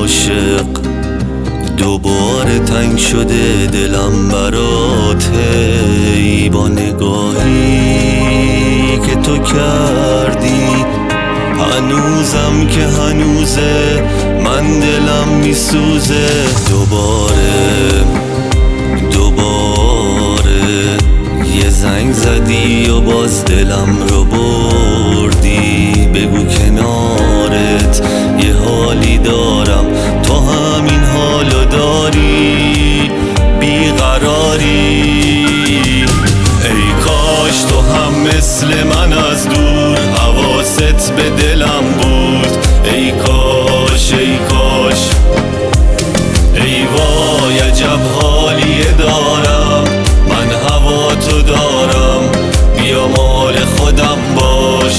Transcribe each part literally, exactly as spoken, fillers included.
عاشق، دوباره تنگ شده دلم برات. ای با نگاهی که تو کردی، هنوزم که هنوزه من دلم میسوزه. دوباره دوباره یه زنگ زدی و باز دلم رو بردی. بگو کنارت یه حالی دارم، تو همین حالو داری، بیقراری. ای کاش تو هم مثل من از دور حواست به دلم بود. ای کاش ای کاش ای وای عجب حالی دارم، من هوا تو دارم، بیا مال خودم باش.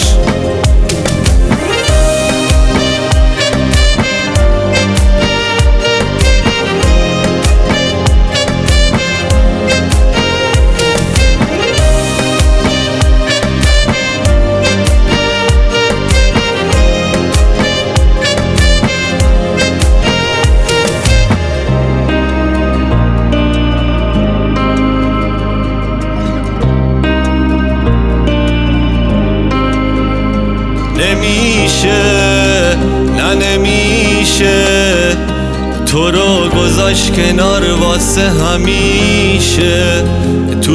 نمیشه نه نمیشه تو رو گذاشت کنار واسه همیشه. تو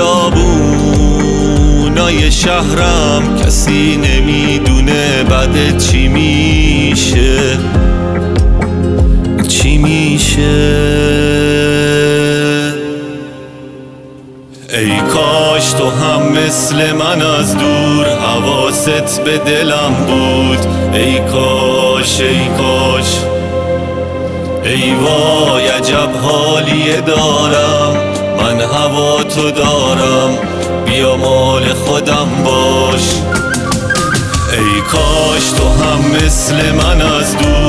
خیابونای شهرم کسی نمیدونه بعد چی میشه، چی میشه. ای کاش تو هم مثل من از دور حواست به دلم بود. ای کاش ای کاش ای وای عجب حالی دارم، من هوا تو دارم، بیا مال خودم باش. ای کاش تو هم مثل من از دور